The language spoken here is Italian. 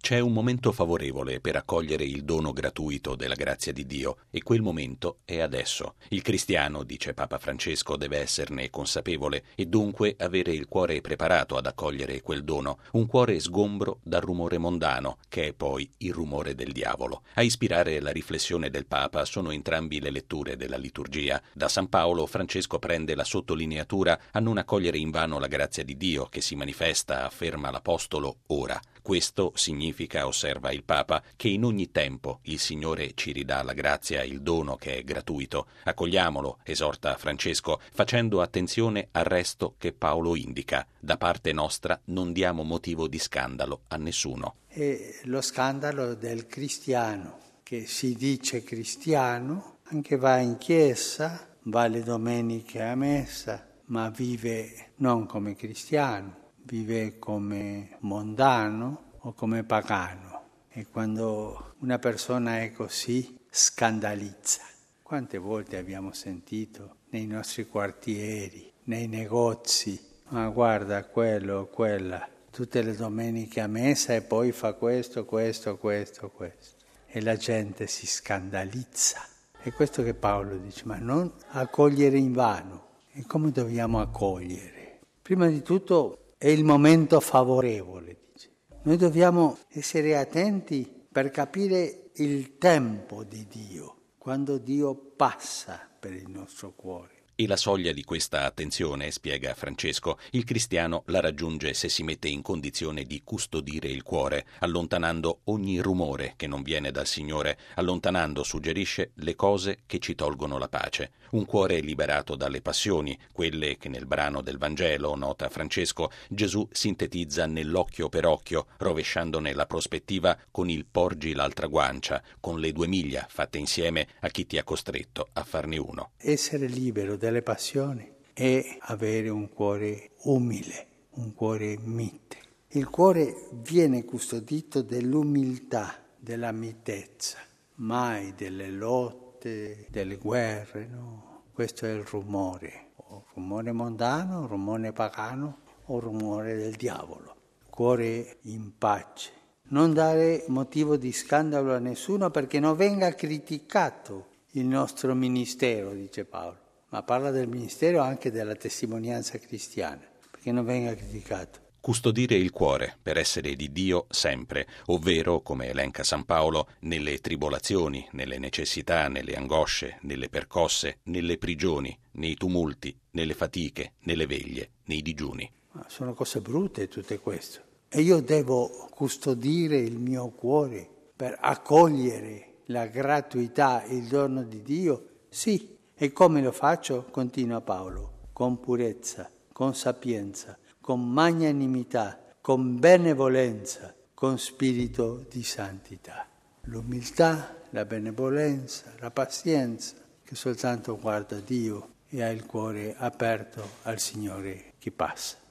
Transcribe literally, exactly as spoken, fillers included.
C'è un momento favorevole per accogliere il dono gratuito della grazia di Dio e quel momento è adesso. Il cristiano, dice Papa Francesco, deve esserne consapevole e dunque avere il cuore preparato ad accogliere quel dono, un cuore sgombro dal rumore mondano, che è poi il rumore del diavolo. A ispirare la riflessione del Papa sono entrambi le letture della liturgia. Da San Paolo Francesco prende la sottolineatura a non accogliere invano la grazia di Dio che si manifesta, afferma l'Apostolo, ora. Questo significa, osserva il Papa, che in ogni tempo il Signore ci ridà la grazia, il dono che è gratuito. Accogliamolo, esorta Francesco, facendo attenzione al resto che Paolo indica. Da parte nostra non diamo motivo di scandalo a nessuno. È lo scandalo del cristiano, che si dice cristiano, anche va in chiesa, va le domeniche a messa, ma vive non come cristiano. Vive come mondano o come pagano, e quando una persona è così scandalizza. Quante volte abbiamo sentito nei nostri quartieri, nei negozi, ma guarda quello, quella, tutte le domeniche a messa e poi fa questo, questo, questo, questo. E la gente si scandalizza. È questo che Paolo dice, ma non accogliere invano. E come dobbiamo accogliere? Prima di tutto è il momento favorevole, dice. Noi dobbiamo essere attenti per capire il tempo di Dio, quando Dio passa per il nostro cuore. E la soglia di questa attenzione, spiega Francesco, il cristiano la raggiunge se si mette in condizione di custodire il cuore, allontanando ogni rumore che non viene dal Signore, allontanando, suggerisce, le cose che ci tolgono la pace. Un cuore liberato dalle passioni, quelle che nel brano del Vangelo, nota Francesco, Gesù sintetizza nell'occhio per occhio, rovesciandone la prospettiva con il porgi l'altra guancia, con le due miglia fatte insieme a chi ti ha costretto a farne uno. Essere libero delle passioni è avere un cuore umile, un cuore mite. Il cuore viene custodito dell'umiltà, della mitezza, mai delle lotte, delle guerre, no? Questo è il rumore, o rumore mondano, rumore pagano o rumore del diavolo. Cuore in pace. Non dare motivo di scandalo a nessuno perché non venga criticato il nostro ministero, dice Paolo. Ma parla del ministero anche della testimonianza cristiana, perché non venga criticato. Custodire il cuore per essere di Dio sempre, ovvero, come elenca San Paolo, nelle tribolazioni, nelle necessità, nelle angosce, nelle percosse, nelle prigioni, nei tumulti, nelle fatiche, nelle veglie, nei digiuni. Ma sono cose brutte tutte queste. E io devo custodire il mio cuore per accogliere la gratuità, il dono di Dio? Sì. E come lo faccio? Continua Paolo, con purezza, con sapienza, con magnanimità, con benevolenza, con spirito di santità. L'umiltà, la benevolenza, la pazienza, che soltanto guarda Dio e ha il cuore aperto al Signore che passa.